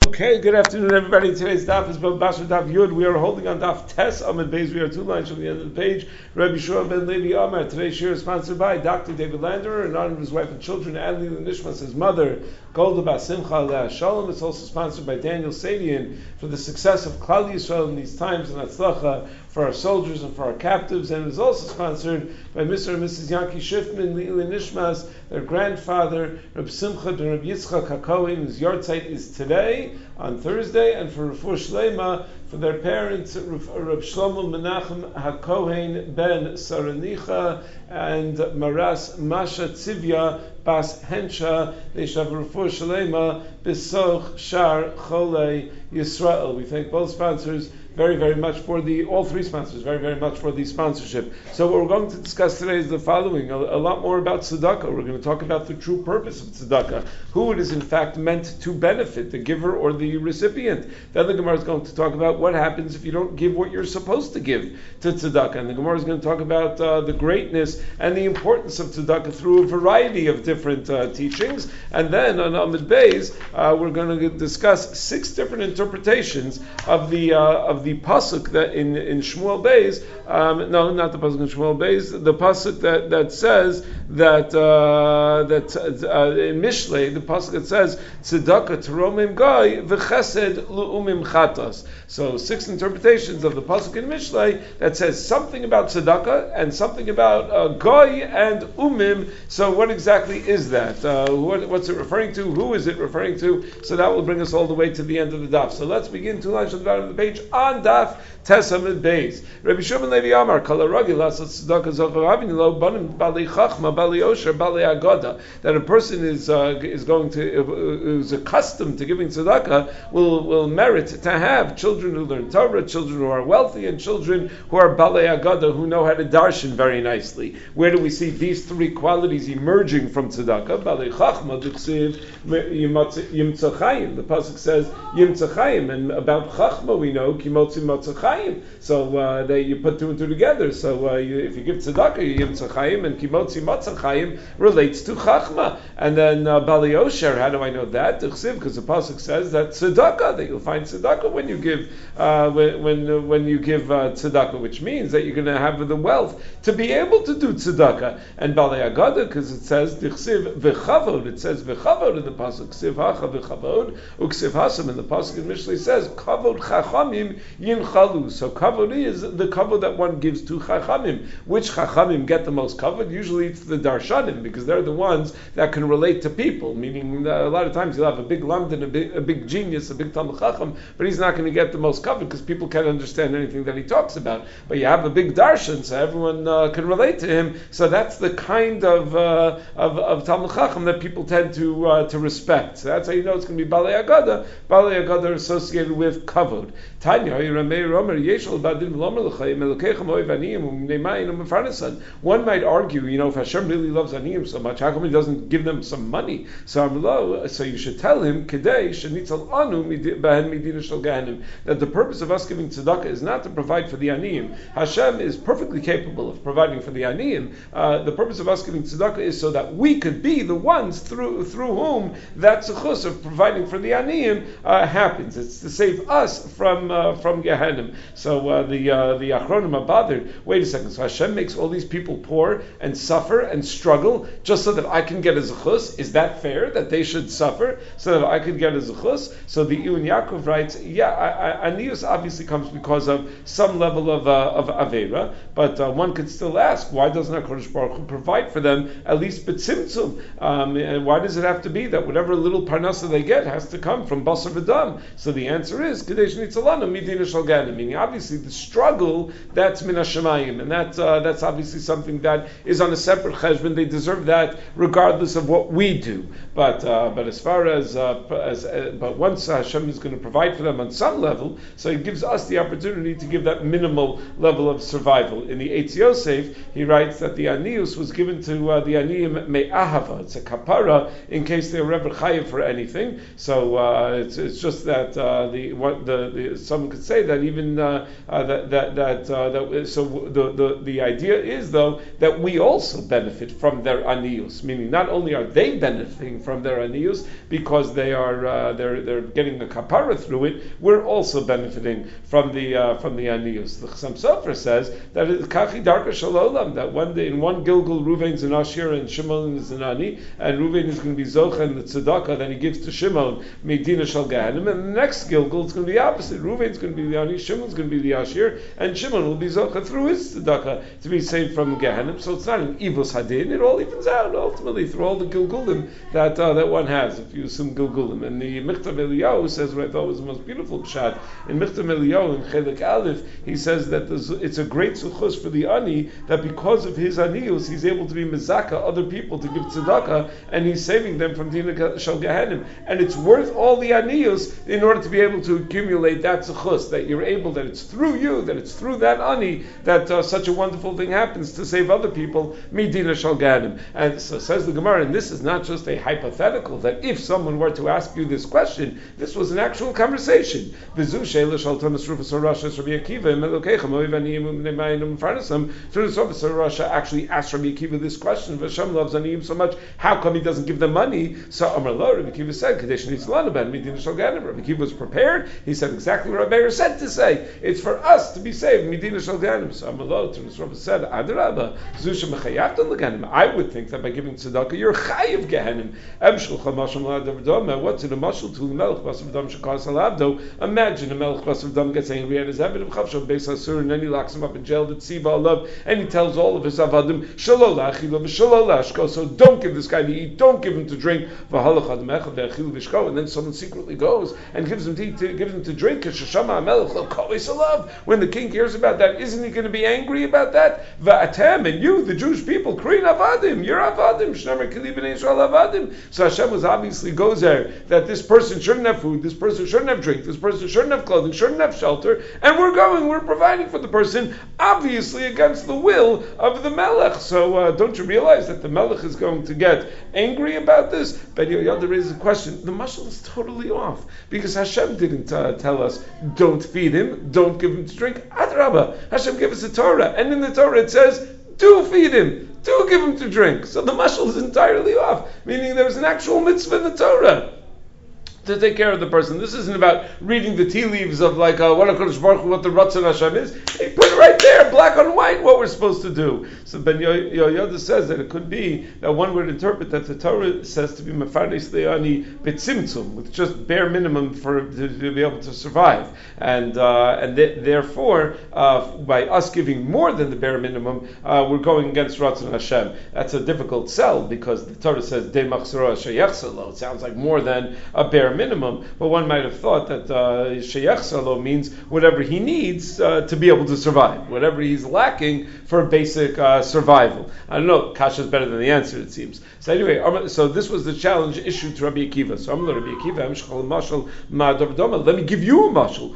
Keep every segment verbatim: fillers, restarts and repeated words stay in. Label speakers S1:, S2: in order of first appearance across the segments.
S1: Okay, good afternoon, everybody. Today's daf is Basar Daf Yud. We are holding on daf Tes Amid Beis. We are two lines from the end of the page. Rabbi Shua ben Levi Amar. Today's shir is sponsored by Doctor David Landerer in honor of his wife and children, and Lila Nishmas, his mother, Golda Bas Simcha Aleh Shalom. It's also sponsored by Daniel Sadian for the success of Klal Yisrael in these times, and Atzlacha for our soldiers and for our captives. And it is also sponsored by Mister and Missus Yanki Schiffman, Lila Nishmas, their grandfather, Reb Simcha and Reb Yitzchak HaKohen, whose yahrzeit is today, on Thursday, and for Refuah Shlema, for their parents, Reb Shlomo Menachem HaKohen ben Saranicha, and Maras Masha Tzivya Bas Hensha. They shall have Refuah Shlema B'soch Shar Cholei Yisrael. We thank both sponsors very, very much for the, all three sponsors, very, very much for the sponsorship. So what we're going to discuss today is the following, a, a lot more about tzedakah. We're going to talk about the true purpose of tzedakah, who it is in fact meant to benefit, the giver or the recipient. Then the Gemara is going to talk about what happens if you don't give what you're supposed to give to tzedakah. And the Gemara is going to talk about uh, the greatness and the importance of tzedakah through a variety of different uh, teachings. And then on Amid Beis, uh, we're going to discuss six different interpretations of the uh, of the pasuk that in in Shmuel Beis, um, no, not the pasuk in Shmuel Beis, the pasuk that, that says that uh, that uh, in Mishlei, the pasuk that says tzedakah teromim goy v'chesed lu'umim chatas. So six interpretations of the pasuk in Mishlei that says something about tzedakah and something about uh, goy and umim. So what exactly is that? Uh, what, what's it referring to? Who is it referring to? So that will bring us all the way to the end of the daf. So let's begin two lines from the bottom of the page on daf Tes Amid Beis. Rabbi Shua ben Levi Amar Kol haragil lasot tzedakah zocher avin lo banim balei chachma balei osher balei agoda. That a person is uh, is going to uh, is accustomed to giving tzedakah will will merit to have children who learn Torah, children who are wealthy, and children who are balei agoda, who know how to darshan very nicely. Where do we see these three qualities emerging from tzedakah? Balei chachma d'chsiv yimtza chayim. The pasuk says yimtza chayim, and about chachma we know kimotzi matzah chayim. So uh, that you put two and two together. So uh, you, if you give tzedakah, you give tzachayim, and kimotzi matzachayim relates to chachma. And then uh, bali osher, how do I know that? Because the pasuk says that tzedakah, that you'll find tzedakah when you give uh, when when, uh, when you give uh, tzedakah, which means that you're going to have the wealth to be able to do tzedakah. And bali agada, because it says dichsiv v'chavod, it says v'chavod in the pasuk, ksiv hacha v'chavod, uksiv hasam, and the pasuk in Mishlei says kavod chachamim yinchalu. So kavod is the kavod that one gives to chachamim. Which chachamim get the most kavod? Usually it's the darshanim, because they're the ones that can relate to people. Meaning uh, a lot of times you'll have a big lamdan, a big, a big genius, a big talmid chacham, but he's not going to get the most kavod because people can't understand anything that he talks about. But you have a big darshan, so everyone uh, can relate to him. So that's the kind of uh, of, of talmid chacham that people tend to uh, to respect. So that's how you know it's going to be balei agada. Balei agada are associated with kavod. Tanya, one might argue, you know, if Hashem really loves aniyim so much, how come He doesn't give them some money? So, so you should tell Him that the purpose of us giving tzedakah is not to provide for the aniyim. Hashem is perfectly capable of providing for the aniyim. Uh, the purpose of us giving tzedakah is so that we could be the ones through through whom that tzechus of providing for the aniyim uh, happens. It's to save us from uh, from Gehenim. So uh, the uh, the Achronim are bothered. Wait a second. So Hashem makes all these people poor and suffer and struggle just so that I can get a zechus. Is that fair that they should suffer so that I could get a zechus? So the Iyun Yaakov writes, yeah, anius obviously comes because of some level of uh, of avera, but uh, one could still ask, why doesn't HaKadosh Baruch Hu provide for them at least b'tzimtzum? Um, and why does it have to be that whatever little parnasa they get has to come from basar v'dam? So the answer is kadesh nitzalana midina shel ganim. Meaning, obviously, the struggle that's min hashemayim, and that uh, that's obviously something that is on a separate cheshbon. They deserve that regardless of what we do. But uh, but as far as uh, as uh, but once Hashem is going to provide for them on some level, so He gives us the opportunity to give that minimal level of survival. In the Eitz Yosef, he writes that the anius was given to uh, the aniyim me'at ahava. It's a kapara in case they were ever chayiv for anything. So uh, it's it's just that uh, the what the, the someone could say that even uh, uh, that that that, uh, that so the, the the idea is though that we also benefit from their aniyus, meaning not only are they benefiting from their aniyus because they are uh, they're they're getting the kapara through it, we're also benefiting from the uh, from the aniyus. The Chassam Sofer says that it's kachi darka shalolam, that one day in one Gilgul Ruvain's an Ashir and Shimon is an Ani, and Ruvain is going to be Zocha and the tzedakah that he gives to Shimon Medina Shal Gehanim, and the next Gilgul it's going to be the opposite. Ruvain's going to be the Ani, Shimon's going to be the Ashir, and Shimon will be Zocha through his tzedakah to be saved from Gehanim. So it's not an Ivos Hadin, it all evens out ultimately through all the Gilgulim that uh, that one has, if you assume Gilgulim. And the Michtav Eliyahu says what I thought was the most beautiful pshat. In Michtav Eliyahu, in Chelik Aleph, he says that it's a great suchus for the Ani, that because of his Anius, he's able to be mezaka other people to give tzedakah, and he's saving them from Dina Shal Gehanim. And it's worth all the Anius in order to be able to accumulate that suchus, that you're able, that it's through you, that it's through that Ani, that uh, such a wonderful thing happens to save other people, Medina Shal Gehanim. And so says the Gemara, and this is not just a hypothetical, that if someone were to ask you this question, this was an actual conversation. Through the Surface of Russia actually asked Rabbi Akiva this question. Hashem loves Aniyim so much, how come he doesn't give them money? So Amar Lo, Rabbi Akiva said, Kadesh needs to learn about Medina Shal Gehanim. Rabbi Akiva was prepared. He said exactly what Rabbi Meir said to say. It's for us to be saved, Medina Shal Gehanim. So Amar Lo, to the Surface said, Adarabba, Zusha Mechayavtan Leganim. I would think that by giving tzedakah, you're chayiv Gehanim. Emshul Chamasham La'adavdom. What's in a mashal to the Melech Basav Dam Shekas Alabdo? Imagine a Melech Basav Dam gets angry at his Eved of Chavshav Beis Hasur, and then he locks him up in jail. That Tziva Allah, and he tells all of his avadim, Shalol la'achilo v'shalol la'ashko, so don't give this guy to eat, don't give him to drink, v'halach adam echad ve'achilu v'shko, and then someone secretly goes and gives him to eat, to, gives him to drink, k'shashama ha'melech lo kois alav. When the king hears about that, isn't he going to be angry about that? V'atem, and you, the Jewish people, krin avadim, you're avadim, shnamer kili b'nei Yisrael avadim. So Hashem was obviously goes there, that this person shouldn't have food, this person shouldn't have drink, this person shouldn't have clothing, shouldn't have shelter, and we're going, we're providing for the person, obviously against the will of the Melech. So uh, don't you realize that the Melech is going to get angry about this? But Yoda raises a question. The mashal is totally off, because Hashem didn't uh, tell us, don't feed him, don't give him to drink. Adrabah, Hashem gave us a Torah, and in the Torah it says, do feed him, do give him to drink. So the mashal is entirely off, meaning there's an actual mitzvah in the Torah to take care of the person. This isn't about reading the tea leaves of like uh, what HaKadosh Baruch Hu, what the Ratzon Hashem is. They put it right there, black on white, what we're supposed to do. So Ben Yoda says that it could be that one would interpret that the Torah says to be mefarnes le'ani betzimtzum, with just bare minimum for to, to be able to survive, and uh, and th- therefore uh, by us giving more than the bare minimum, uh, we're going against Ratzon Hashem. That's a difficult sell, because the Torah says de machzora sheyachsalo. It sounds like more than a bare minimum, but one might have thought that sheyach uh, salo means whatever he needs uh, to be able to survive, whatever he's lacking for basic uh, survival. I don't know, Kasha is better than the answer, it seems. So anyway, so this was the challenge issued to Rabbi Akiva. So I'm Rabbi Akiva, let me give you a mashal.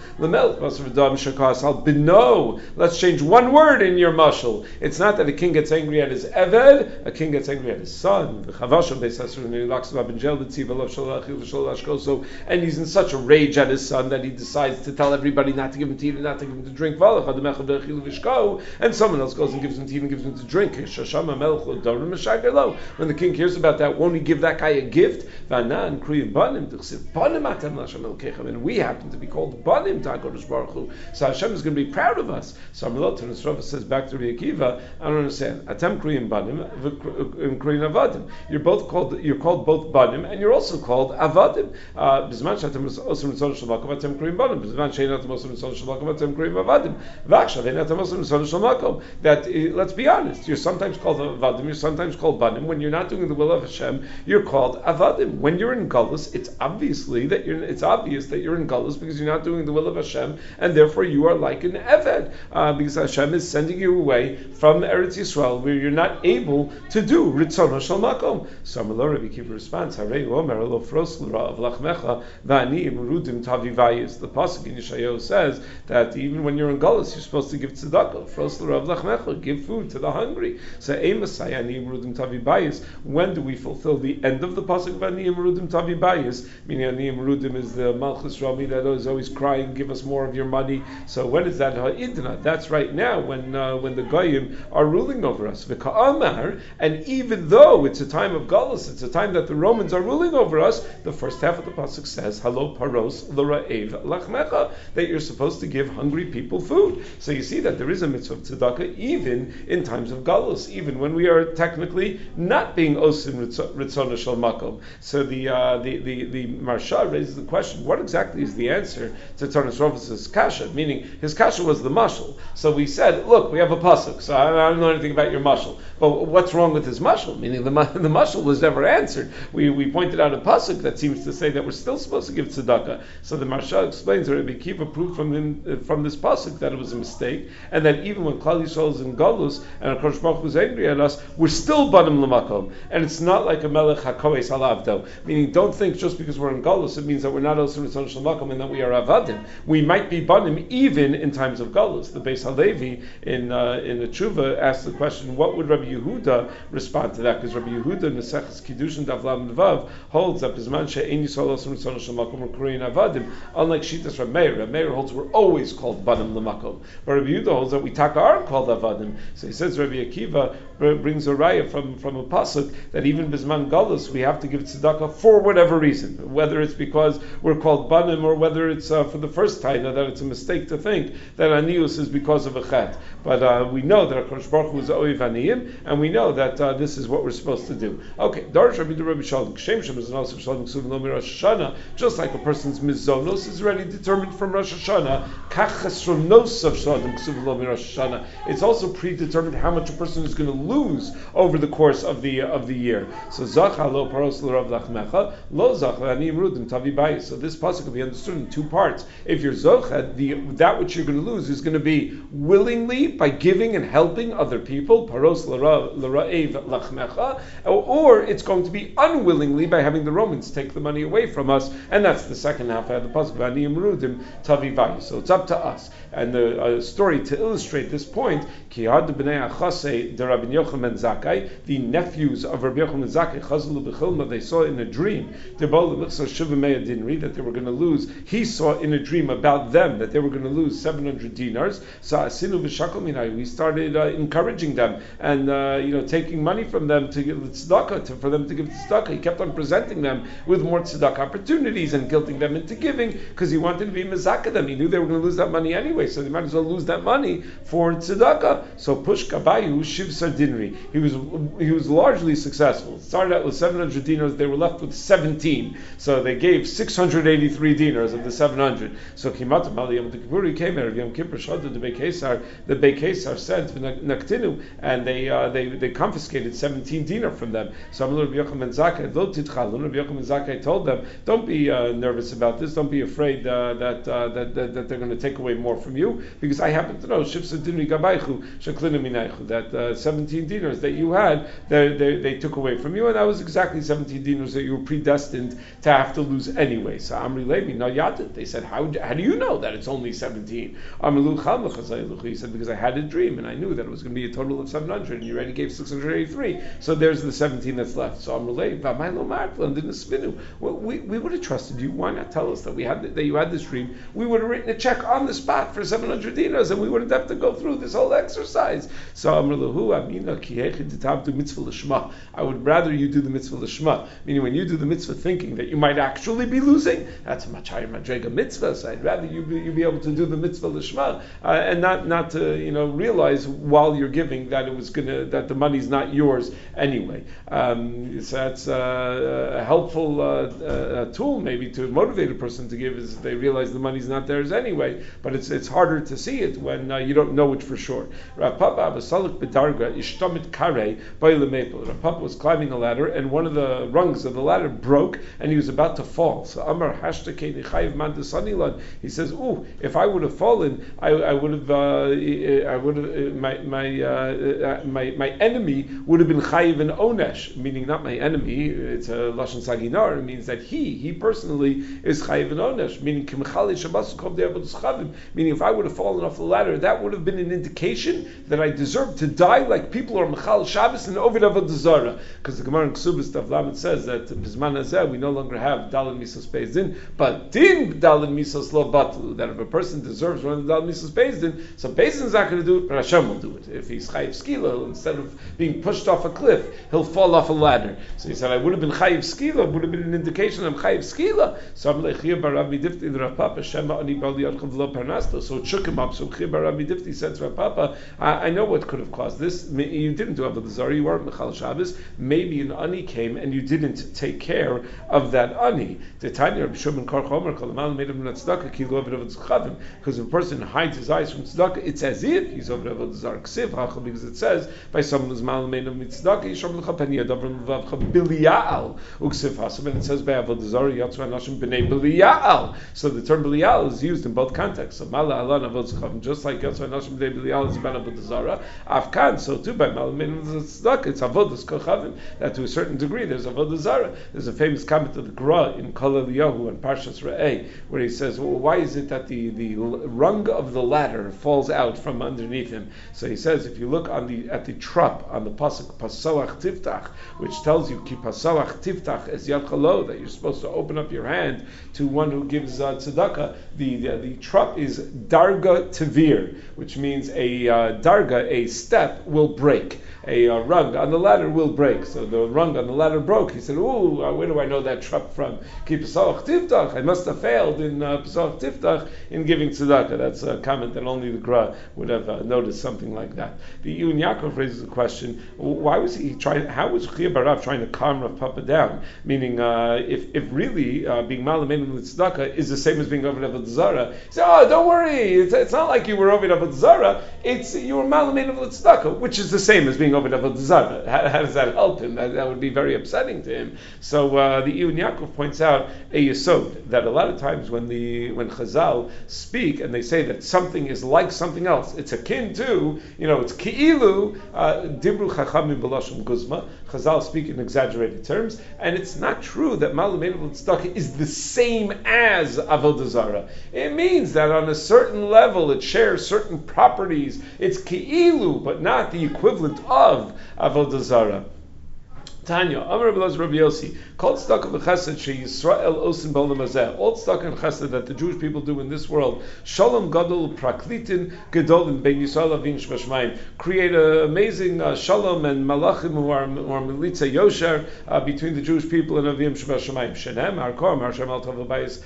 S1: Let's change one word in your mashal. It's not that a king gets angry at his eved, a king gets angry at his son. So, and he's in such a rage at his son that he decides to tell everybody not to give him tea and not to give him to drink. And someone else goes and gives him tea and gives him to drink. When the king hears about that, won't he give that guy a gift? And we happen to be called Banim to HaKadosh Baruch Hu. So Hashem is going to be proud of us. So Amalot and Rava says back to Rabbi Akiva, I don't understand. Atem kriyim Banim, kriyim Avadim. You're both called. You're called both Banim, and you're also called Avadim. Bisman she'atem osrim mitzvot shel makom atem kriyim Banim. Bisman she'enatem osrim mitzvot shel makom atem kriyim Avadim. V'achshav enatem osrim mitzvot shel makom. That uh, let's be honest. You're sometimes called Avadim. You're sometimes called Banim. When you're not doing the will of Hashem, you're called Avadim. When you're in Galus, it's obviously that you're. It's obvious that you're in Galus because you're not doing the will of Hashem, and therefore you are like an Eved, uh, because Hashem is sending you away from Eretz Yisrael where you're not able to do Ritzono Shel Makom. So Amalor Rabbi Akiva responds, Harei Omer Lo Fros L'Ra'av Lachmecha V'Ani Merudim Tavi Vayis. The pasuk in Yeshayahu says that even when you're in Galus, you're supposed to give tzedakah. tzedakah. Fros l'rav lachmecha, give food to the hungry. So emasai aniyim rudim tavi bayis. When do we fulfill the end of the pasuk of aniyim rudim tavi bayis? Meaning aniyim rudim is the malchus rami that is always crying, give us more of your money. So when is that ha'idna? That's right now when uh, when the goyim are ruling over us. V'ka'amar, and even though it's a time of galus, it's a time that the Romans are ruling over us, the first half of the pasuk says, "Halo paros l'ra'ev lachmecha," that you're supposed to give hungry people food. So you see that there is a mitzvah of tzedakah even in times of galus, even when we are technically not being osin ritzona shel makom. So the uh, the the the Marsha raises the question: what exactly is the answer to Tanis Rovas' kasha? Meaning his kasha was the mashal. So we said, look, we have a pasuk. So I, I don't know anything about your mashal, but what's wrong with his mashal? Meaning the the mashal was never answered. We we pointed out a pasuk that seems to say that we're still supposed to give tzedakah. So the Marsha explains, or Rabbi Akiva proved from him, from this pasuk that it was a mistake, and that even when Klal Yisrael is in galus and HaKadosh Baruch Hu was angry at us, we're still banim l'makom, and it's not like a melech hakoes alavdo. Meaning, don't think just because we're in galus it means that we're not also ritzon shel makom and that we are avadim. We might be banim even in times of galus. The Beis Halevi in uh, in the Tshuva asked the question, what would Rabbi Yehuda respond to that? Because Rabbi Yehuda in the Seches Kiddushin Daf Lamed Vav holds that Bisman she'ein Yisrael also ritzon shel makom or kurein avadim. Unlike Shitas Reb Meir, Reb Meir holds we're always called banim l'makom, but Rabbi Yehuda holds that we taka aren't called avadim. So he says Rabbi Akiva brings a raya from from a pasuk that even bisman galus we have to give tzedakah for whatever reason, whether it's because we're called banim or whether it's uh, for the first time that it's a mistake to think that anius is because of a chet. But uh, we know that HaKadosh Baruch Hu is oiv aniyim, and we know that uh, this is what we're supposed to do. Okay, Darish Rabbi Rabbi Shalom Kshem Shem is an also Shalom Ksuvim Lo Rosh Hashanah. Just like a person's mizonos is already determined from Rosh Hashanah, kach chesronos of Shalom Ksuvim Lo Rosh Hashanah. It's also predetermined how much a person is going to lose over the course of the of the year. So zacha lo paros l'rav lachmecha lo zacha ani imrudim tavi bayis. So this pasuk can be understood in two parts. If you're zocha, the that which you're going to lose is going to be willingly by giving and helping other people, paros l'ra'ev lachmecha, or it's going to be unwillingly by having the Romans take the money away from us, and that's the second half of the pasuk. Ani imrudim tavi bayis. So it's up to us. And the uh, story to illustrate this point, ki had b'nei achase de Rabbi Yochanan ben Zakkai, the nephews of Rabbi Yochanan ben Zakkai, chazlu b'chilma, they saw in a dream, that they were going to lose. He saw in a dream about them that they were going to lose seven hundred dinars. So asinu v'shakol minai, we started uh, encouraging them and uh, you know taking money from them to give tzedakah, to, for them to give tzedakah. He kept on presenting them with more tzedakah opportunities and guilting them into giving because he wanted to be mezakah them. He knew they were going to lose that money anyway, so they might as well lose that money for tzedakah. So push kabayu shiv sardinri. He was he was largely successful. It started out with seven hundred dinars. They were left with seventeen. So they gave six hundred eighty-three dinars of the seven hundred. So Kimatam Al Yom Kippur, he came here. Yom Kippur Shadda the Beikesar. The Beikesar said Naktinu, and they uh, they they confiscated seventeen dinar from them. So Rabbi Yochanan ben Zakkai, Lo Titchalun, Rabbi Yochanan ben Zakkai told them, don't be uh, nervous about this. Don't be afraid uh, that, uh, that that that they're going to take away more from you, because I happen to know Shivsa Dinri Gabaychu Shaklina Minaychu, that uh, seventeen dinars that you had, they, they they took away from you, and that was exactly seventeen dinars that you were predestined to have to lose anyway. So Amri Levi, no yadid. They said, how how do you know that it's only seventeen? He said, because I had a dream and I knew that it was going to be a total of seven hundred, and you already gave six hundred eighty-three. So there's the seventeen that's left. So Amri Levi, well, we we would have trusted you. Why not tell us that we had that you had this dream? We would have written a check on the spot for seven hundred dinars, and we wouldn't have to go through this whole exercise. So Amri Lahu, Amina ki hechid mitzvah l'shma. I would rather you do the mitzvah l'shma, meaning when you do the mitzvah thinking that you might actually be losing, that's a much higher madrega mitzvah. So I'd rather you be, you be able to do the mitzvah l'shma uh, and not not to you know realize while you're giving that it was gonna that the money's not yours anyway. Um, so that's uh, a helpful uh, uh, tool maybe to motivate a person to give, is they realize the money's not theirs anyway. But it's it's harder to see it when uh, you don't know it for sure. Rav Papa Avasalik B'Darga shtamit kare ba'ile maple. Rav Papa was climbing a ladder, and one of the rungs of the ladder broke, and he was about to fall. So Amar Hashtake Chayiv Man Desanilan. He says, "Ooh, if I would have fallen, I, I would have, uh, I would have, uh, my my, uh, my my enemy would have been Chayiv and Onesh, meaning not my enemy. It's a lashon saginar. It means that he, he personally is Chayiv and Onesh, meaning Kimchali Shabbos Kov De'Avodas Chavim. Meaning, if I would have fallen off the ladder, that would have been an indication that I deserve to die like people are Mechal Shabbos and Ovid Avodah Zarah. Because the Gemara in Ksubas Daf Lamed says that Bizman Hazeh we no longer have Dalin Misos Beis Din, but Din Dalin Misos Lo Batlu. That if a person deserves one of the Dalin Misos Beis Din, so Beis Din's not going to do it, but Hashem will do it. If he's Chayiv Skila, instead of being pushed off a cliff, he'll fall off a ladder. So he said, I would have been Chayiv Skila, would have been an indication I'm Chayiv Skila. So I'm like Chiyah Bar Rabbi Difti the Rav Papa Shema Ani Bal Yadchav Lo Parnasto. So it shook him up. So Chiyah Bar Rabbi Difti said to Rav Papa, I, I know what could have caused this. You didn't do Avodah Zarah, you weren't Mechal Shabbos. Maybe an ani came and you didn't take care of that ani. The Tanya Rabbi Shimon Kar Chomer Kol Amal made him not tzedakah ki lo avodah tzedakah. Because if a person hides his eyes from tzedakah, it's as if he's over avodah zarah ksiv hachal, because it says by someone who's mal made him tzedakah yisham lecha peni yadav levavcha bilial uksiv hasav, and it says by avodah zarah yatzu anashim b'nei bilial. So the term bilial is used in both contexts. So mal alan avodah tzedakah, just like yatzu anashim b'nei bilial is about avodah zarah. Afkan, so too by mal made him tzedakah, it's avodah tzedakah. That to a certain degree there's avodah zarah. There's a famous comment of the Gra in Kol Eliyahu and Parshas Re'eh, where he says, well, why is it that the, the rung of the ladder falls out from underneath him? So he says, if you look on the at the trup on the pasuk Pasoach Tiftach, which tells you Ki Pasoach Tiftach es Yad Chalo, that you're supposed to open up your hand to one who gives uh, tzedakah, the, the the trup is Darga Tevir, which means a uh, Darga, a step, will break. A uh, rung on the ladder will break. So the rung on the ladder broke. He said, "Ooh, uh, where do I know that trup from? Ki Pesach Tiftach. I must have failed in uh, Pesach Tiftach in giving tzedakah." That's a comment that only the Gra would have uh, noticed something like that. The Yun Yaakov raises the question: why was he trying? How was Chiyah Barav trying to calm Rav Papa down? Meaning, uh, if if really uh, being malamein with tzedakah is the same as being over Avodah Zarah, he said, "Oh, don't worry. It's, it's not like you were over Avodah Zarah. It's you were malamein with tzedakah, which is the same as being over Avodah Zarah." How, how does that help him? That, that would be very upsetting to him. So uh, the Yun Yaakov points out a yesod that a lot of times when the when Chazal speak and they say that something is like something else, it's akin to, you know, it's ki'ilu dibru chachamim b'lashon guzma. Chazal speak in exaggerated terms, and it's not true that malamein tzedakah is the same as avodah zarah. It means that on a certain level it shares certain properties. It's ki'ilu, but not the equivalent of avodah zarah. Tanya, Amar Rabbi Elazar Rabbi Yossi, called tzedakah v'chesed she Yisrael osin b'olam hazeh. All tzedakah and chesed that the Jewish people do in this world, shalom gadol praklitin gedolin bein Yisrael avin shvashmayim, create an amazing uh, shalom and malachim who are or militza yosher uh, between the Jewish people and avim shvashmayim. Shenem arkor marshem al tov v'bayis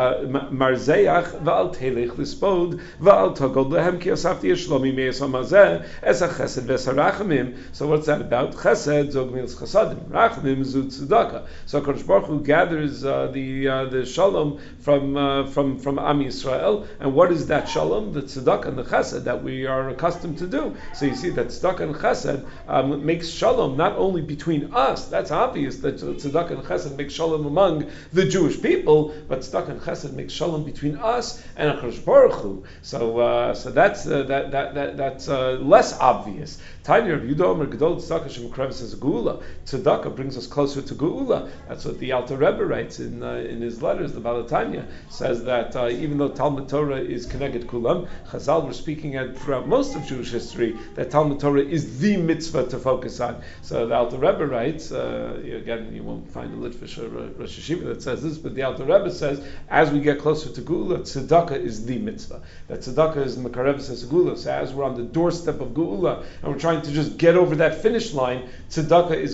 S1: marzeach v'al telech lispod v'al togod lehem ki asafti yishlomi me'esam hazeh es ha-chesed v'esarachamim. So what's that about? Chesed zog mils chasadim. Rachmim zu tzedakah. So HaKadosh Baruch Hu gathers uh, the uh, the shalom from uh, from from Am Yisrael, and what is that shalom? The tzedakah and the chesed that we are accustomed to do. So you see that tzedakah and chesed um, makes shalom not only between us. That's obvious that tzedakah and chesed makes shalom among the Jewish people, but tzedakah and chesed makes shalom between us and HaKadosh Baruch Hu. So uh, so that's uh, that that that that's uh, less obvious. Tanya of Yudomer Gedol tzedakah shemukrev says Geula. Tzedakah brings us closer to Geula. That's what the Alter Rebbe writes in uh, in his letters. The Baal Tanya says that uh, even though Talmud Torah is Keneged Kulam, Chazal were speaking at throughout most of Jewish history that Talmud Torah is the mitzvah to focus on. So the Alter Rebbe writes, uh, again, you won't find a Litvish or a Rosh Hashiva that says this, but the Alter Rebbe says, as we get closer to Geula, Tzedakah is the mitzvah. That Tzedakah is Mekarev says Geula. So as we're on the doorstep of Geula and we're trying to just get over that finish line, Tzedakah is going to be the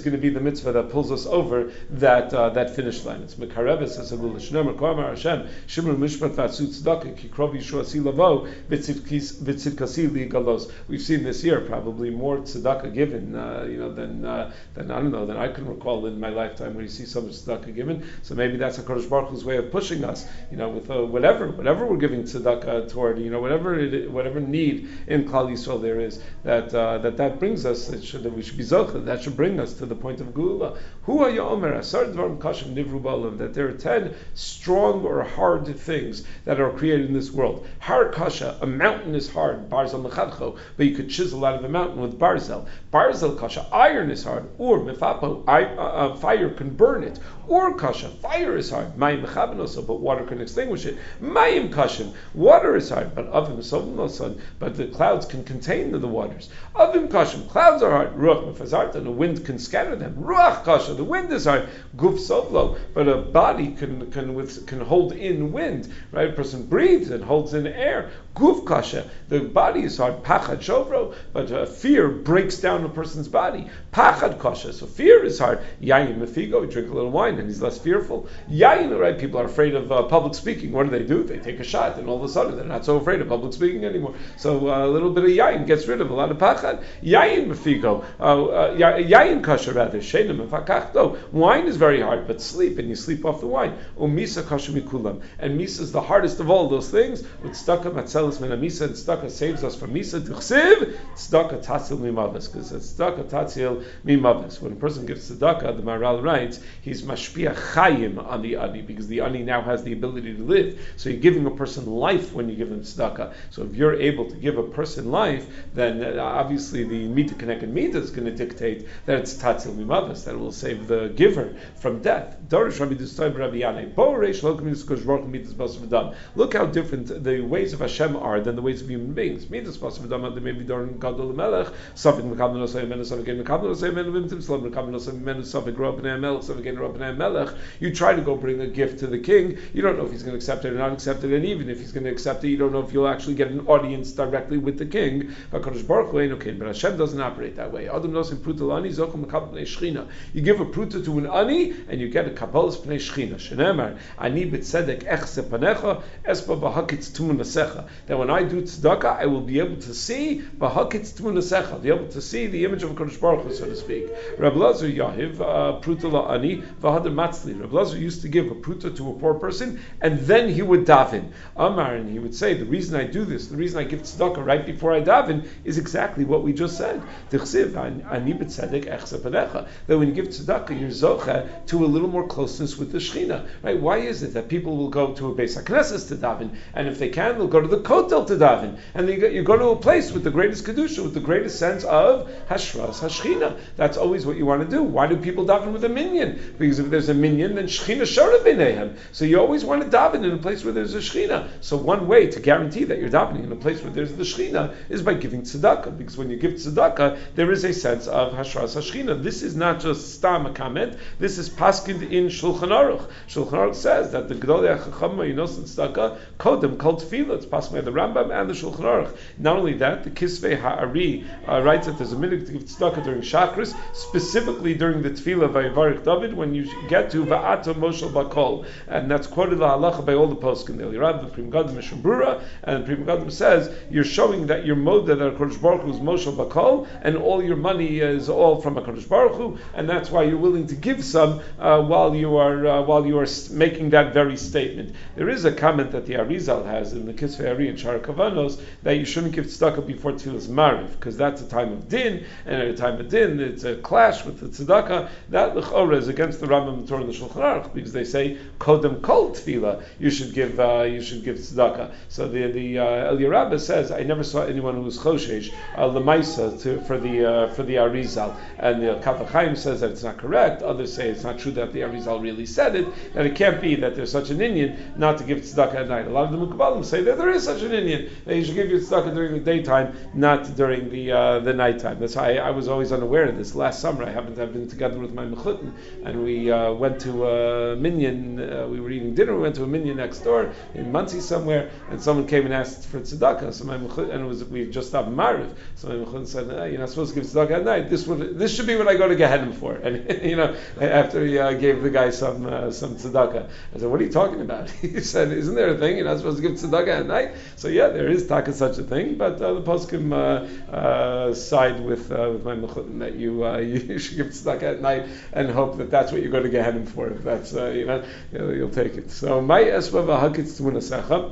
S1: mitzvah that pulls us over that uh, that finish line. It's Mekarev, says Hagul Shnemer Koamar Hashem Shimon Mishpat Vatsu Tzedakah Kikrov Yishua Si Lavo V'Tzidkasi Li Galos. We've seen this year probably more tzedakah given, uh, you know, than uh, than I don't know than I can recall in my lifetime when you see so much tzedakah given. So maybe that's HaKadosh Baruch Hu's way of pushing us, you know, with uh, whatever whatever we're giving tzedakah toward, you know, whatever it, whatever need in Klal Yisrael there is, that uh, that that brings us. It should that we should be zocheh. That should bring us to the point of Geula. Hu haya omer asar dvarim kashim nivru ba'olam, that there are ten strong or hard things that are created in this world. Har kasha, a mountain is hard, barzel mechadcho, but you could chisel out of a mountain with barzel. Barzel kasha, iron is hard, or mifapo, I, uh, uh, fire can burn it. Or kasha, fire is hard, mayim mechabenoso, but water can extinguish it. Mayim kashim, water is hard, but avim sovnoson, but the clouds can contain the waters. Avim kashim, clouds are hard. Ruach mefazarta, and the wind can scatter them. Ruach kasha, the wind is hard. Guf sovlo, but a body can can with, can hold in wind. Right, a person breathes and holds in air. Guf kasha, the body is hard. Pachad shovro, but uh, fear breaks down a person's body. Pachad kasha, so fear is hard. Yayin mefigo, you drink a little wine and he's less fearful. Yayin, right, people are afraid of uh, public speaking. What do they do? They take a shot and all of a sudden they're not so afraid of public speaking anymore. So uh, a little bit of yayin gets rid of a lot of pachad. Yayin mefigo, uh, uh, yayin kasha rather. Shenim mefakachto. Wine is very hard, but sleep, and you sleep off the wine. Umisa kasha mikulam, and misa is the hardest of all those things. With tzedakah matzelis min misa, and tzedakah saves us from misa. Tuchsiv tzedakah tatzil mimavis, because it's tzedakah tatzil mimavis. When a person gives tzedakah, the Maharal writes, he's mashpia chayim on the ani, because the ani now has the ability to live. So you're giving a person life when you give them tzedakah. So if you're able to give a person life, then uh, obviously the mita connected mita is going to dictate that it's tatzil mimavis, that it will save the giver from death. Look how different the ways of Hashem are than the ways of human beings. You try to go bring a gift to the king, you don't know if he's going to accept it or not accept it, and even if he's going to accept it, you don't know if you'll actually get an audience directly with the king. But Hashem doesn't operate that way. You give a pruta to an ani, and you get a kabbalas pnei shchina. Shenemar, ani b'tzedek echse panecha, espa b'hakitz tumunasecha. That when I do tzedakah, I will be able to see b'hakitz tumunasecha, be able to see the image of a Kodesh Baruch Hu, so to speak. Reb Lazar Yahiv pruta la'ani v'hadar matzli. Reb Lazar used to give a pruta to a poor person, and then he would daven. Amar, and he would say, the reason I do this, the reason I give tzedakah right before I daven, is exactly what we just said. Tichsiv ani b'tzedek echse panecha. That when you give tzedakah, you're zocha to a little more closeness with the Shechina, right? Why is it that people will go to a Beis HaKnesses to daven, and if they can, they'll go to the Kotel to daven, and they go, you go to a place with the greatest kedusha, with the greatest sense of Hashras HaShechina. That's always what you want to do. Why do people daven with a minyan? Because if there's a minyan, then Shechina shara b'neihem. So you always want to daven in a place where there's a Shechina. So one way to guarantee that you're davening in a place where there's the Shechina is by giving tzedakah, because when you give tzedakah, there is a sense of Hashras HaShechina. This is not just stam a comment. This is paskind in Shulchan Aruch. Shulchan Aruch says that the Gedolei HaChacham Yinos and Tzedakah Kodem called Tefillah. It's passed by the Rambam and the Shulchan Aruch. Not only that, the Kisvei Ha'ari uh, writes that there's a minute to give tzedakah during Shachris, specifically during the Tefillah Vayivarich David, when you get to Va'ata Moshel Bakol, and that's quoted la halacha by all the poskim. The Elirad, the Pri Megadim, Mishum Brura, and the Pri Megadim says you're showing that your mode that HaKadosh Baruch Hu is Moshel Bakol, and all your money is all from HaKadosh Baruch Hu, and that's why you're willing to give some uh, while you are uh, while you are making that very statement. There is a comment that the Arizal has in the Kisvei Ari and Shara Kavanos that you shouldn't give tzedakah before Tefillas Mariv, because that's a time of din, and at a time of din it's a clash with the tzedakah. That l'chora is against the Rambam and Torah and the Shulchan Aruch, because they say kodem kol tefillah you should give uh, you should give tzedakah. So the the uh, Eliyah Rabbah says I never saw anyone who was choshesh uh, lemaisa to for the uh, for the Arizal, and the Kaf HaChaim says that it's not correct. Others say it's not true that the Arizal really said it, that it can't be that there's such an Indian not to give tzedakah at night. A lot of the Mukbalim say that there is such an Indian, that you should give your tzedakah during the daytime, not during the uh, the nighttime. That's why I, I was always unaware of this. Last summer I happened to have been together with my mechutin, and we uh, went to a minyan, uh, we were eating dinner, we went to a minyan next door, in Monsey somewhere, and someone came and asked for tzedakah, so my mechutin, and it was, we just stopped Mariv, so my mechutin said, eh, you're not supposed to give tzedakah at night, this would, this should be when I go to Gehenna. Gehenna for it. And you know, after he uh, gave the guy some uh, some tzedakah, I said, "What are you talking about?" He said, "Isn't there a thing you're not supposed to give tzedakah at night?" So yeah, there is taka such a thing, but uh, the poskim uh, uh, side with uh, with my mechutim that you uh, you should give tzedakah at night and hope that that's what you're going to get him for. If that's uh, you know, you'll, you'll take it. So my esva v'hakitz t'munasecha.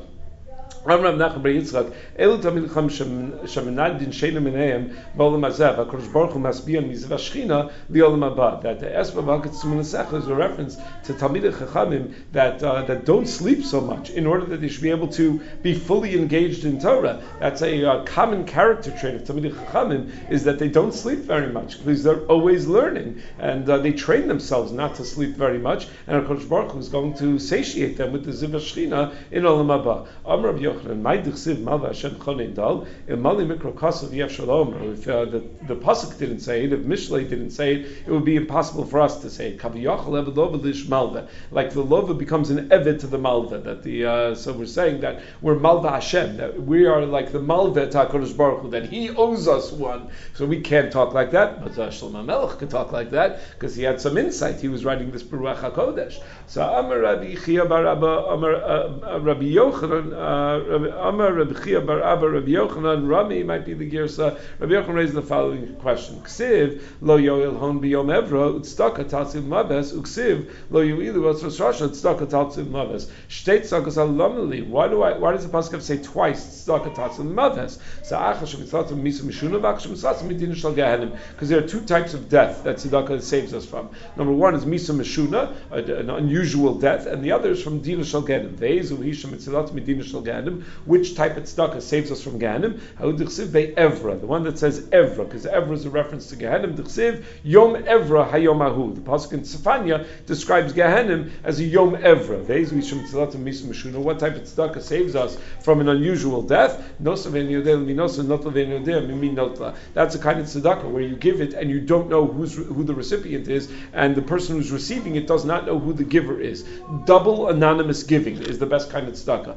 S1: Amram Nachman Bar Yitzchak, Elu Tamid Cham Shemenad Din Sheina Mineim B'Olam Hazeh. HaKadosh Baruch Hu Masbiyan Mizvah Shechina L'Olam Haba. That the Esva V'Haketz T'Munasecha is a reference to Talmidei Chachamim that uh, that don't sleep so much in order that they should be able to be fully engaged in Torah. That's a uh, common character trait of Talmidei Chachamim, is that they don't sleep very much because they're always learning and uh, they train themselves not to sleep very much. And HaKadosh Baruch Hu is going to satiate them with the Zivah Shechina in Olam Haba. Amr Yochanan, my dichsiv malva Hashem chonein dal, il mali mikro kasav yev shalom. If uh, the the pasuk didn't say it, if Mishlei didn't say it, it would be impossible for us to say it. Kaviyachal eved lova lish malva, like the lova becomes an eved to the malva. That the uh, so we're saying that we're malva Hashem, that we are like the malva to HaKadosh Baruch Hu, that He owes us one. So we can't talk like that. But uh, Shlomo Melech could talk like that because he had some insight. He was writing this Baruch HaKodesh. So Amar Rabbi Chia bar Abba, Amar uh, Rabbi Yochanan. Uh, Amar Rabbi Chia bar Abba Rabbi Yochanan Rami might be the Girsa. Rabbi Yochanan raised the following question: Ksiv lo yoel hon biyom evra utstaka tatzim mabes uksiv lo yoilu Rosh Hashanah utstaka tatzim mabes. Shteit tzakas alamali. Why do I? Why does the pasuk say twice tzedakah tatzim mabes? So achash mitzlatzim misa mishuna v'achash mitzlatzim midin shel gehenim. Because there are two types of death that tzedakah saves us from. Number one is misa mishuna, an unusual death, and the other is from dina shel gehenim. Ve'ezu hishem mitzlatzim midin shel gehenim. Which type of tzedakah saves us from Gehenim? How dichsiv be Evra, the one that says Evra, because Evra is a reference to Gehenim. Dichsiv Yom Evra Hayom Ahu. The pasuk in Sefania describes Gehenim as a Yom Evra. What type of tzedakah saves us from an unusual death? That's a kind of tzedakah where you give it and you don't know who's, who the recipient is, and the person who's receiving it does not know who the giver is. Double anonymous giving is the best kind of tzedakah.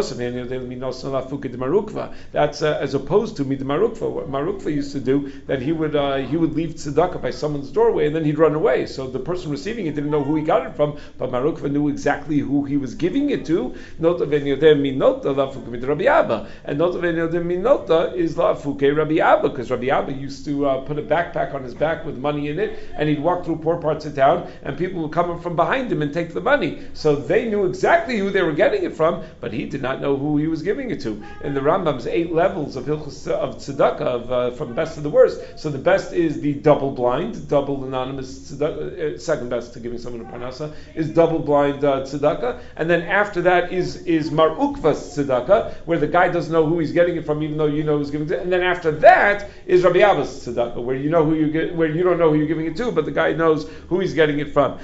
S1: That's uh, as opposed to midmarukva. What Marukva used to do, that he would uh, he would leave tzedakah by someone's doorway and then he'd run away. So the person receiving it didn't know who he got it from, but Marukva knew exactly who he was giving it to. Not of any of them minota lafuke with Rabbi Abba, and not of any of them minota is lafuke Rabbi Abba, because Rabbi Abba used to uh, put a backpack on his back with money in it, and he'd walk through poor parts of town, and people would come up from behind him and take the money. So they knew exactly who they were getting it from, but he did not know who he was giving it to. In the Rambam's eight levels of Hilchos of tzedakah, of, uh, from best to the worst. So the best is the double blind, double anonymous tzedakah. Uh, second best to giving someone a parnasa is double blind uh, tzedakah, and then after that is is mar ukvas tzedakah, where the guy doesn't know who he's getting it from, even though you know who's giving it. And then after that is Rabbi Abba's tzedakah, where you know who you get, where you don't know who you're giving it to, but the guy knows who he's getting it from.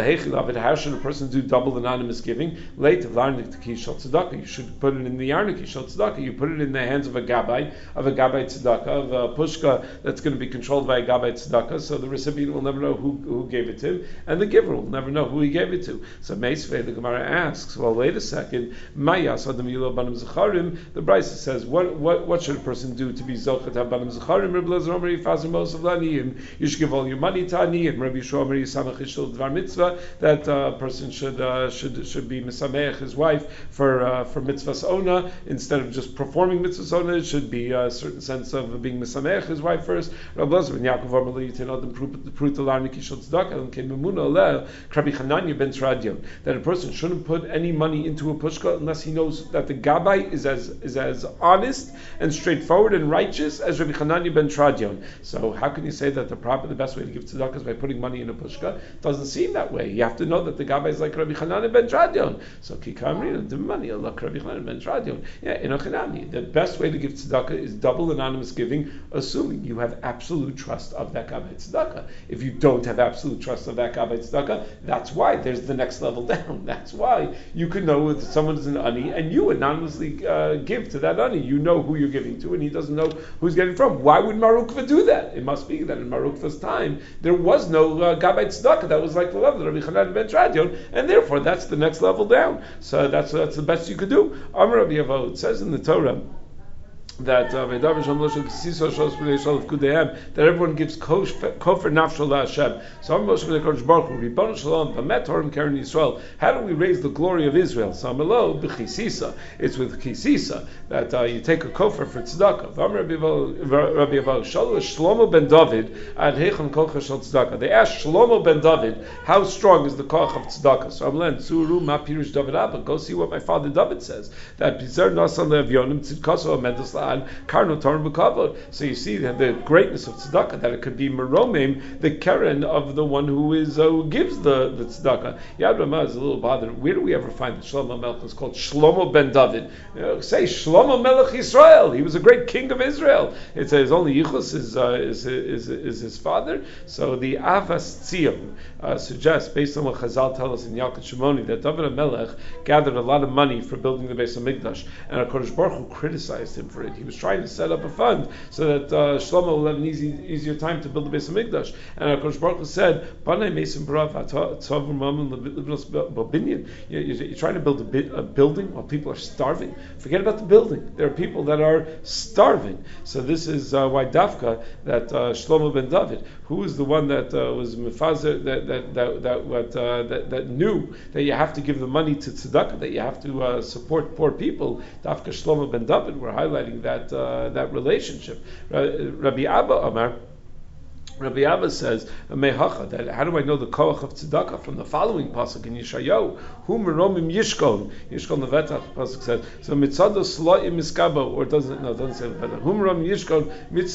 S1: How should a person do double anonymous giving? Late tzedakah. You should put it in the yarnik shel tzedakah. You put it in the hands of a gabbai, of a gabbai tzedakah, of a pushka that's going to be controlled by a gabbai tzedakah. So the recipient will never know who, who gave it to him, and the giver will never know who he gave it to. So Meisvei, the Gemara asks, well, wait a second. Mayas adam yilo banim zacharim. The Brisa says, what what what should a person do to be zochet have banim zacharim? Rabbi Lezer Omer yifazim most of laniyim. You should give all your money to aniyim. Rabbi Yeshua Omer yisamech ishel dvar mitzvah. That uh, person should uh, should should be misameach his wife for uh, for mitzvahs ona instead of just performing mitzvahs ona. It should be a certain sense of being misameach his wife first. Rabbi Lezer ben Yaakov Omer liyitin adam pruta larnik ishel tzedakah and came memuna aleh Rabbi Chananya ben Tradion, that a person shouldn't put any money into a pushka unless he knows that the gabbai is as is as honest and straightforward and righteous as Rabbi Chananya ben Tradion. So how can you say that the proper, the best way to give tzedakah is by putting money in a pushka? It doesn't seem that way. You have to know that the gabbai is like Rabbi Chananya ben Tradion. So kikamri the money like Rabbi Chananya ben Tradion. Yeah, inochinami. The best way to give tzedakah is double anonymous giving, assuming you have absolute trust of that gabbai tzedakah. If you don't have absolute trust of that gabbai tzedakah, that's why there's the next level down. That's why you could know if someone is an ani and you anonymously uh, give to that ani. You know who you're giving to and he doesn't know who's getting from. Why would Marukva do that? It must be that in Marukva's time there was no uh, gabbai tzedakah that was like the level of Rabbi Chananya ben Tradion, and therefore that's the next level down. So that's that's the best you could do. Amar Rabbi Yavod says in the Torah, that uh, that everyone gives kofar nafshal Hashem. So I'm Moshe Kodesh Baruch Hu, Ribbon Shalom, Bamet Horim Karen Yisrael. How do we raise the glory of Israel? So Amelo b'chisisa. It's with chisisa that uh, you take a kofar for tzedakah. Rabbi Aval Shlomo ben David ad heichon kocha shel tzedakah. They asked Shlomo ben David, how strong is the koch of tzedakah? So I'm len Tzuru ma pirush David Abba. Go see what my father David says. That pizer nasan le'avyonim tzidkaso amendus la'an karno torn b'kavod. So you see the, the greatness of tzedakah, that it could be meromim, the keren of the one who is uh, who gives the, the tzedakah. Yad Ramah is a little bothered. Where do we ever find that Shlomo Melech is called Shlomo ben David? You know, say Shlomo Melech Yisrael. He was a great king of Israel. It says only Yichus is, uh, is, is, is his father. So the Avas Tzion uh, suggests, based on what Chazal tell us in Yalkut Shimoni, that David HaMelech gathered a lot of money for building the Beis HaMikdash, and HaKadosh Baruch Hu criticized him for it. He was trying to set up a fund so that uh, Shlomo will have an easy, easier time to build the Beis HaMikdash. And HaKadosh Baruch Hu said, Banai Mesim Brav Tzavur Mammon Libnos Babinyan. You're trying to build a, bi- a building while people are starving? Forget about the building. There are people that are starving. So this is uh, why Dafka, that uh, Shlomo ben David, who is the one that uh, was Mefazer, that that that that, what, uh, that that knew that you have to give the money to tzedakah, that you have to uh, support poor people. Dafka Shlomo ben David, we're highlighting that uh, that relationship. Rabbi Abba Amar. Rabbi Abba says, Mehacha, that how do I know the koach of tzedakah? From the following pasuk in Yeshayahu, Hu meromim yishkon. Yishkon levetach, the pasuk says, so mitzados sla'im miskabo, or doesn't, no, it doesn't say levetach. Hu meromim yishkon,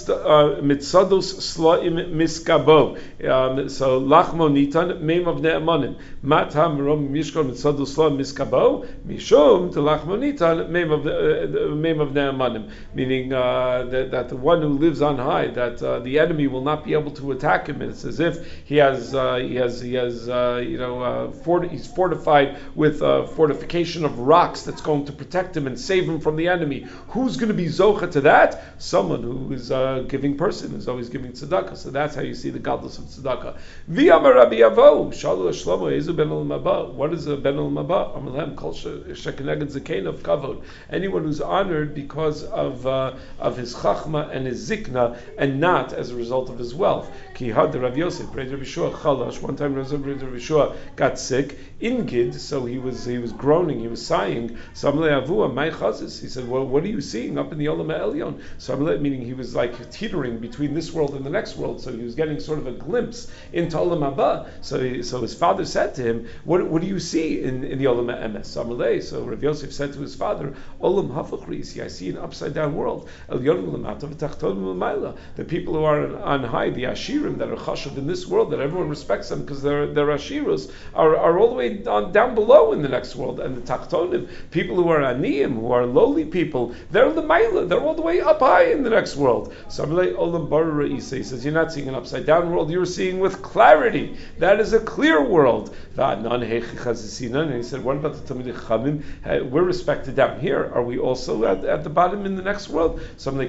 S1: mitzados sla'im miskabo. So, lachmo nitan, meim of ne'emanim. Mat ha meromim yishkon, mitzados sla'im miskabo, mishum, to lachmo nitan, meim of, uh, meim of ne'emanim. Meaning, uh, that, that the one who lives on high, that uh, the enemy will not be able to attack him. It's as if he has, uh, he has, he has, uh, you know, uh, fort- he's fortified with a fortification of rocks that's going to protect him and save him from the enemy. Who's going to be zocha to that? Someone who is a giving person, who's always giving tzedakah. So that's how you see the godless of tzedakah. V'yamar Rabbi Avo, shalu Shlomo ezu ben el maba. What is a ben el maba? Amalem kol shekeneged zakein of kavod. Anyone who's honored because of uh, of his chachma and his zikna, and not as a result of his wealth. Ki had the Rav Yosef, Brei Rav Yeshua Chalash. One time Rav Yeshua got sick in Gid, so he was he was groaning, he was sighing. Samle Avua, my chazis. He said, "Well, what are you seeing up in the Olam Ha'elyon?" Samle, meaning he was like teetering between this world and the next world, so he was getting sort of a glimpse into Olam Haba. So, he, so his father said to him, "What what do you see in, in the Olam Ha'emes?" Samle. So Rav Yosef said to his father, "Olam Hafachri, I see an upside down world. Elyon L'matav Tachton L'mayla. The people who are on, on high, the Ashirim that are chashav in this world, that everyone respects them because they're they're Ashirus, are, are all the way on, down below in the next world. And the Tachtonim, people who are Aniyim, who are lowly people, they're the Maila, they're all the way up high in the next world." So Olam Bar he says, you're not seeing an upside down world, you're seeing with clarity. That is a clear world. And he said, what about the Talmidei Chachamim? We're respected down here. Are we also at, at the bottom in the next world?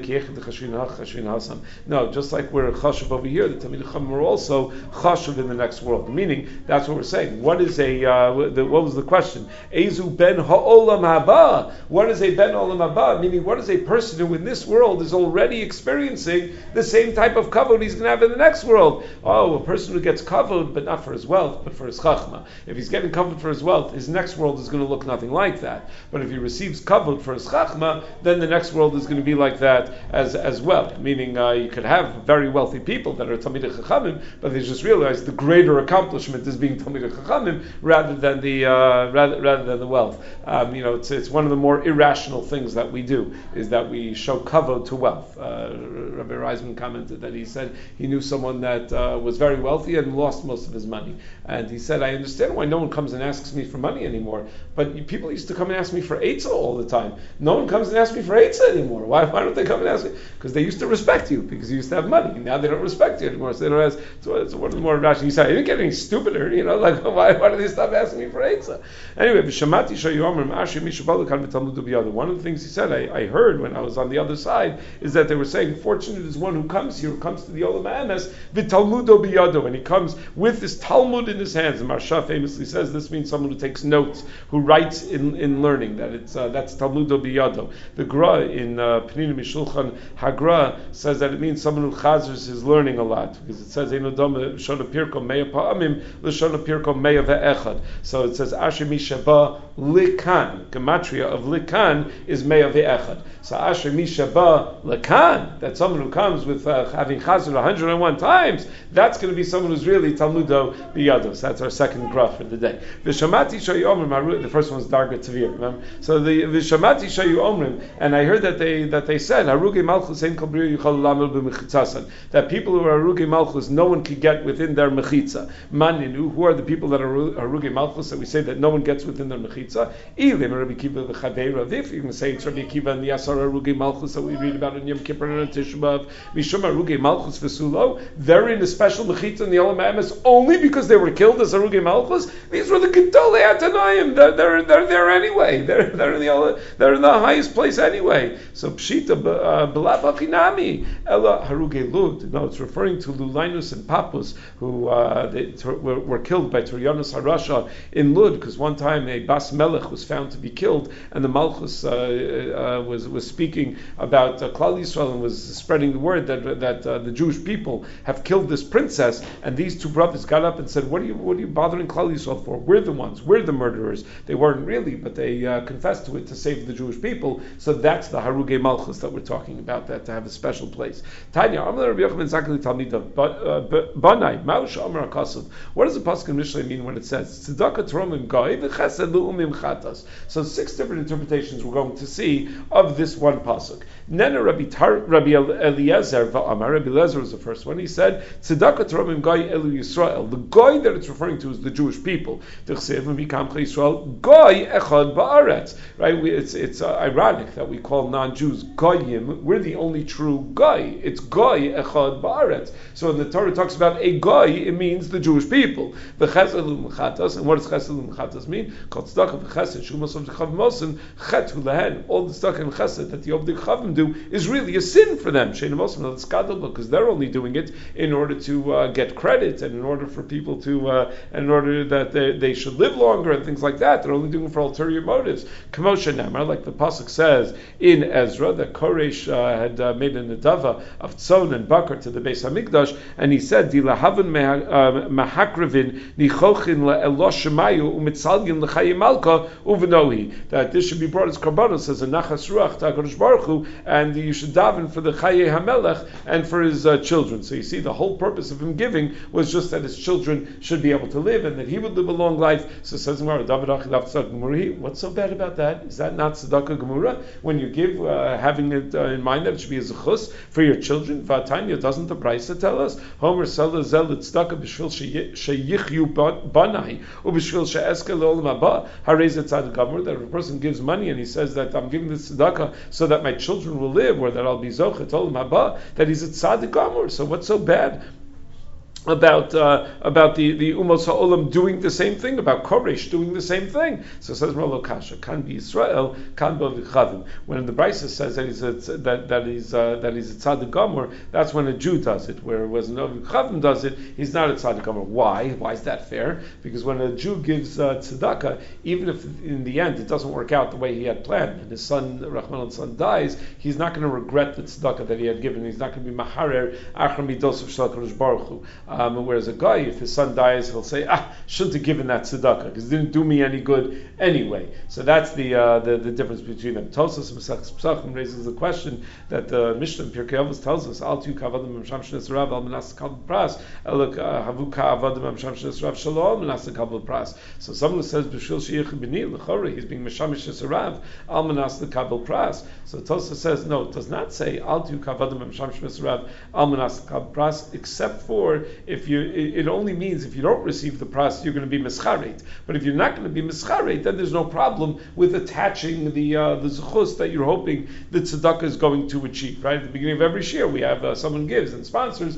S1: No, just like we're chashav over here, the Talmidei Chachamim are also chashav in the next world. Meaning, that's what we're saying. What is a, uh, the, what was the question? Ezu ben ha'olam haba. What is a ben olam haba? Meaning, what is a person who in this world is already experiencing the same type of kavod he's going to have in the next world? Oh, a person who gets kavod, but not for his wealth, but for his chachma. If he's getting kavod for his wealth, his next world is going to look nothing like that. But if he receives kavod for his chachma, then the next world is going to be like that as as well. Meaning, uh, you could have very wealthy people that are Talmidei Chachamim, but they just realize the greater accomplishment is being Talmidei Chachamim rather than the uh, rather rather than the wealth. Um, you know, it's it's one of the more irrational things that we do is that we show kavod to wealth. Uh, Rabbi Reisman commented that he said he knew someone that uh, was very wealthy and lost most of his money, and he said, "I understand why no one comes and asks me for money anymore, but people used to come and ask me for eitzah all the time. No one comes and asks me for eitzah anymore. Why why don't they come and ask me? Because they used to respect you because you used to have money. Now they don't respect respect you anymore. So they don't ask. So it's one of the more rational. He said, I didn't get any stupider. You know, like why, why do they stop asking me for Eitzah? Anyway, B'Shamati Shayomrim Ashi Mishabalu Kan V'Talmud B'Yada. One of the things he said, I, I heard when I was on the other side, is that they were saying, fortunate is one who comes here, who comes to the Olam Ha'emes V'Talmudo B'Yado, and he comes with this Talmud in his hands. And Marsha famously says this means someone who takes notes, who writes in, in learning. That it's uh, that's Talmudo B'Yado. The Gra in uh, Penina Mishulchan Hagra says that it means someone who chazers his learning a lot, because it says Eino Doma Shona Pirko Meya Pa'amim L'Shona Pirko Meya Ve'echad. So it says Asher Mishaba Likan. Gematria of Likan is Meya Ve'echad. So Asher Mishaba Likan, that someone who comes with uh, having chazer one hundred one times, that's going to be someone who's really Talmudo B'Yado. So that's our second graph for the day. V'Shamati Shayu Omrim. The first one's Darga Tavir. Remember? So the V'Shamati Shayu Omrim, and I heard that they that they said Haruge Malchus Ein Kol Brio Yichol Lamel B'Mechitzasan, that people who are Haruge Malchus, no one can get within their mechitza. Maninu, who are the people that are Haruge Malchus that we say that no one gets within their mechitza? Ilim Rabbi Kiva v'Chaveira. If you can say it's Rabbi Kiva and the Asar Haruge Malchus that we read about in Yom Kippur and Tisha B'Av, Mishum Haruge Malchus v'Sulo, they're in a special mechitza in the Olam Ha'emes only because they were killed as Haruge Malchus. These were the Gedolei Atanayim. They're they're they're there anyway. They're they're in the they're in the highest place anyway. So Pshita B'Labachinami Ella Haruge Lud. No, it's referring to Lulinus and Papus, who uh, they, were, were killed by Turyanus Harasha in Lud, because one time a Bas Melech was found to be killed, and the Malchus uh, uh, was was speaking about uh, Klal Yisrael and was spreading the word that that uh, the Jewish people have killed this princess. And these two brothers got up and said, "What are you what are you bothering Klal Yisrael for? We're the ones. We're the murderers." They weren't really, but they uh, confessed to it to save the Jewish people. So that's the Haruge Malchus that we're talking about, that to have a special place. Tanya, Amar Rabbi Yochanan Zakli Talmidav Banai Maush Amar Akasav. What does the pasuk in Mishlei mean when it says Tzedakah Toromim Gai v'Chesed Lu'umim Chatas? So six different interpretations we're going to see of this one pasuk. Nena Rabbi Tar, Rabbi Eliezer Va'amar. Rabbi Eliezer was the first one. He said Tzedakah Toromim Gai Elu Yisrael. The Gai that it's referring to is the Jewish people. T'chsev Mikam Yisrael Gai Echad Ba'aretz. Right? We, it's it's uh, ironic that we call non-Jews Goyim. We're the only true Gai. It's Gai Echad Ba'aretz. So when the Torah talks about a Gai, it means the Jewish people. The Chesed L'Mechatas. And what does Chesed L'Mechatas mean? Called Tzedakah v'Chesed Shumas of Chav Mosen Chet Hu Lehen. All the Tzedakah and Chesed that the Obdik Chavim do is really a sin for them. Shein Mosen Al Tzkadol, because they're only doing it in order to uh, get credit and in order for people to, uh, and in order that they, they should live longer and things like that. They're only doing it for ulterior motives. Kamosha Namar, like the pasuk says in Ezra, that Koresh uh, had uh, made a nedava of tzon and bakar to the Beis Hamikdash, and he said, "Dilahavan mahakrivin nichochin le'elosh shemayu umitzalgin l'chayim malka uvenohi." That this should be brought as karbanos as a nachas ruach to HaKadosh Baruch Hu, and you should daven for the Chayei Hamelech and for his uh, children. So you see, the whole purpose of him giving was just that his children should be able to live and that he would live a long life. So says Gemara, David Achidav Tzedakah Gemura. What's so bad about that? Is that not Tzedakah Gemura? When you give, uh, having it uh, in mind that it should be a zechus for your children. Vatanya, doesn't the Brisa tell us? Homer Sela Zel Tzedakah b'shvil sheyichyu banai u'b'shvil she'eske le'olam haba harei zeh tzaddik gamur. That if a person gives money and he says that I'm giving this tzedakah so that my children will live, or that I'll be zochet olam haba, that he's a tzaddik gamur. So what's so bad about uh, about the the Umos Ha'olam doing the same thing, about Koresh doing the same thing? So it says Rolo Kasha, Kan be Israel, Kan bo v'chavim. When the Brisa says that he's a, that that he's uh, that he's a tzaddik gomer, that's when a Jew does it. Whereas when a Chavim does it, he's not a tzaddik gomer. Why? Why is that fair? Because when a Jew gives uh, tzedakah, even if in the end it doesn't work out the way he had planned, and his son Rachman's son dies, he's not going to regret the tzedakah that he had given. He's not going to be maharer achar midos of Shel Baruch Hu. Um, whereas a guy, if his son dies, he'll say, ah, shouldn't have given that tzedakah, because it didn't do me any good anyway. So that's the uh, the, the difference between them. Tosas Mesachs Pesachim raises the question that the Mishnah in Pirkei Avos tells us, Al tu kavadim amsham shnes rav al menas kabel pras, elok havu kavadim amsham shnes rav shalom menas kabel pras. So someone who says, B'shil sheyich b'ni, l'chorei, he's being meshamish shnes rav, al menas kabel pras. So Tosas says, no, it does not say, Al tu kavadim amsham shnes rav, al menas kabel pras, except for if you, it, it only means if you don't receive the pras, you're going to be mischaret. But if you're not going to be mischaret, then there's no problem with attaching the uh, the zechus that you're hoping the tzedakah is going to achieve. Right at the beginning of every year, we have uh, someone gives and sponsors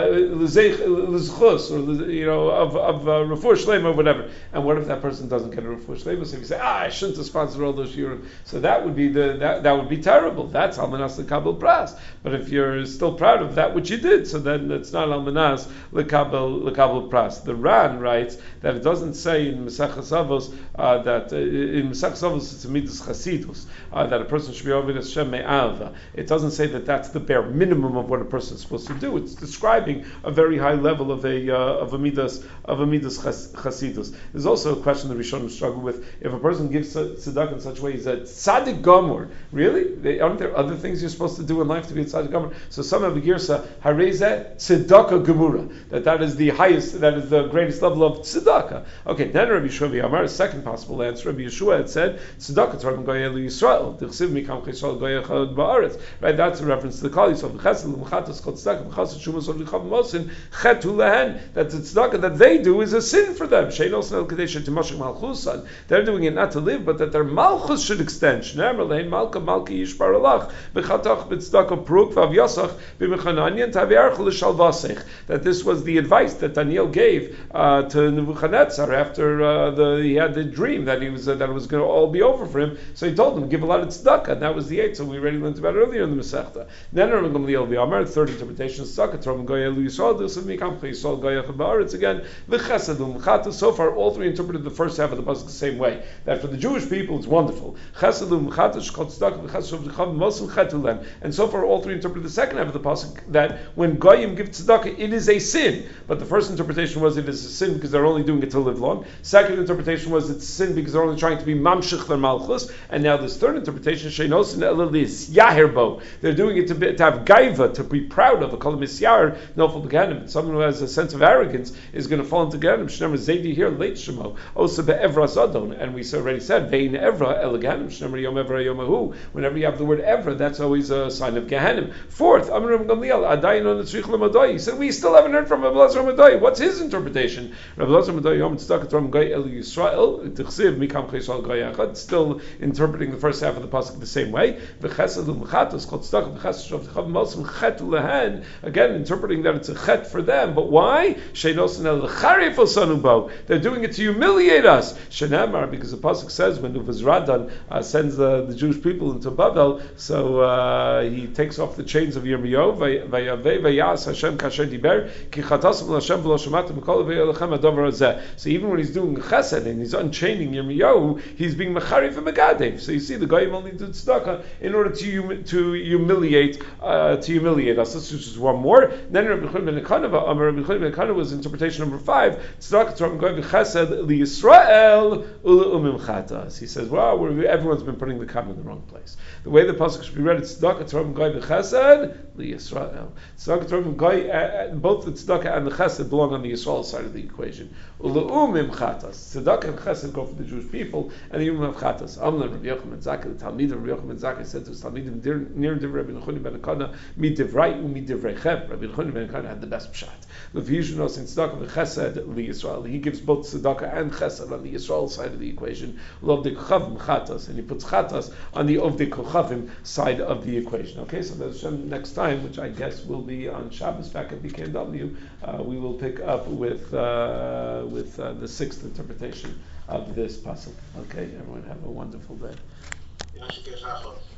S1: lezechus uh, or you know of of uh, refuah shleima or whatever. And what if that person doesn't get a refuah shleima? So if you say, ah, I shouldn't have sponsored all those years, so that would be the that, that would be terrible. That's almanas lekabel pras. But if you're still proud of that which you did, so then it's not almanas lekabel lekabel pras. The Ran writes that it doesn't say in Maseches Avos uh, that uh, in Maseches Avos it's a midas chasidus uh, that a person should be over Hashem me'alva. It doesn't say that that's the bare minimum of what a person is supposed to do. It's describing a very high level of a uh, of a midas of a midas chasidus. There's also a question that Rishonim struggle with: if a person gives tzedakah in such a way, is that tzaddik gomor? Really? They, aren't there other things you're supposed to do in life to be a tzaddik gomor? So some have a girsa harezeh tzedakah gemura, that that is the highest, that is the greatest level of tzedakah. Okay, then Rabbi Yeshua Amar, a second possible answer. Rabbi Yeshua had said tzedakah tzarim goyel Yisrael. Dichsiv mikam chesol goyel chad ba'aretz. Right, that's a reference to the Kali Yisrael. V'chesed l'mchatas chol tzedakah v'chesed shumas of l'chav mosin chetu lehen. That the tzedakah that they do is a sin for them. Shein osnel kadesha timashik malchusan. They're doing it not to live, but that their malchus should extend. Shneimar lehin malka malki yishbar alach v'chatach b'tzedakah pruk v'av yasach b'mechananyan taviarch l'shalvasech. That this was the advice that Daniel gave uh, to Nebuchadnezzar after uh, the he had the dream that he was uh, that it was going to all be over for him. So he told him give a lot of tzedakah, and that was the eight. So we already learned about it earlier in the Masechta. Then Rabbi Gamliel v'Amar, third interpretation of tzedakah. Trom goyel Yisrael d'usav mikam Yisrael goyel ba'aretz again v'chesed u'mchata. So far, all three interpreted the first half of the pasuk the same way. That for the Jewish people, it's wonderful. Chesed u'mchata shchot tzedakah v'chesed v'chav mosin chetulen. And so far, all three interpreted the second half of the pasuk that when goyim give tzedakah, it is a sin. But the first interpretation was it is a sin because they're only doing it to live long. Second interpretation was it's a sin because they're only trying to be mamshich their malchus. And now this third interpretation, sheinosin elalis yahirbo. They're doing it to, be, to have gaiva, to be proud of. A kol misyar nofel beganim. Someone who has a sense of arrogance is going to fall into ganim. Shnemer zaydi here late shemo osa be'evra zadon. And we already said vein evra eleganim. Shnemer yom evra yomahu. Whenever you have the word evra, that's always a sign of gehanim. Fourth, Amram Gamliel adayin on the tzrich lemadoi. He said we still haven't heard from Rabbi Elazar Madoi. What's his interpretation? Rabbi Elazar Madoi yom tzedakah trom goy el Yisrael tichsiv mikam chesal goy echad. Still interpreting the first half of the pasuk the same way. V'chesed u'mchatos kol tzedakah v'chesed shov t'chav mosim chet lehen. Again, interpreting that it's a chet for them. But why? Sheinosin el lecharif osanu bo. They're doing it to humiliate us. Shenamar, because the pasuk says when Uvazradan uh, sends the, the Jewish people into Babel, so uh, he takes off the chains of Yirmiyahu. Vayavei vayas Hashem kasher diber ki chatasam l'Hashem v'lo shamatim kol v'yelachem adavar hazeh. So even when he's doing chesed and he's unchaining Yirmiyahu, he's being mecharif and megadev. So you see, the guy only did tzedakah in order to to humiliate uh, to humiliate us. Let's just one more. Then Rabbi Yochanan ben Kanava, Amar Rabbi Yochanan ben Kanava was interpretation number five. Tzedakah tram goy v'chesed liYisrael u'le'umim chatas. He says, well, we're, everyone's been putting the kam in the wrong place. The way the pasuk should be read, it's tzedakah tram goy v'chesed liYisrael. Tzedakah tram goy, uh, both the tzedakah and the chesed belong on the Yisrael side of the equation. U'le'umim chatas. Tzedakah and chesed go for the Jewish people, and the umim have chatas. Amlan Rabbi Yochanan ben Zakkai, the Talmid of Rabbi Yochanan ben Zakkai said to his Talmidim near Divrei Rabbi Yochanan ben Kana, mi divrei u'mi divreichem. Rabbi Yochanan ben Kana had the best pshat. The V'yishnos in tzedakah v'chesed liYisrael. He gives both tzedakah and chesed on the Yisrael side of the equation. L'ovdei kochavim chatas, and he puts chatas on the ovdei kochavim side of the equation. Okay, so that's next time, which I guess will be on Shabbos back at B K M W. Uh, we will pick up with uh, with uh, the sixth interpretation of this pasuk. Okay, everyone have a wonderful day.